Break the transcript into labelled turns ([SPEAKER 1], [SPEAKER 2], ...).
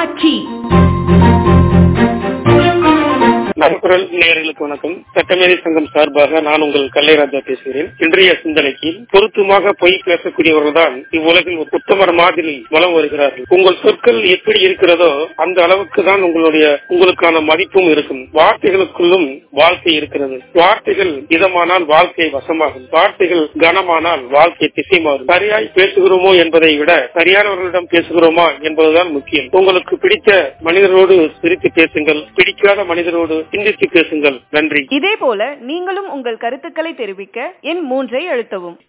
[SPEAKER 1] தொலைக்காட்சி.
[SPEAKER 2] நடுக்குரல் நேயர்களுக்கு வணக்கம். சட்டமேதை சங்கம் சார்பாக நான் உங்கள் கல்லைராஜா பேசுகிறேன். இன்றைய சிந்தனைக்கு பொருத்தமாக பொய் பேசக்கூடியவர்கள் தான் இவ்வுலகில் ஒரு உத்தமர் மாதிரி வலம் வருகிறார்கள். உங்கள் சொற்கள் எப்படி இருக்கிறதோ அந்த அளவுக்கு தான் உங்களுக்கான மதிப்பும் இருக்கும். வார்த்தைகளுக்குள்ளும் வாழ்க்கை இருக்கிறது. வார்த்தைகள் இதமானால் வாழ்க்கை வசமாகும். வார்த்தைகள் கனமானால் வாழ்க்கை திசை மாறும். சரியாய் பேசுகிறோமோ என்பதை விட சரியானவர்களிடம் பேசுகிறோமா என்பதுதான் முக்கியம். உங்களுக்கு பிடித்த மனிதரோடு சிரித்து பேசுங்கள், பிடிக்காத மனிதரோடு சிந்தித்து பேசுங்கள். நன்றி.
[SPEAKER 1] இதே போல நீங்களும் உங்கள் கருத்துக்களை தெரிவிக்க எண் 3 அழுத்தவும்.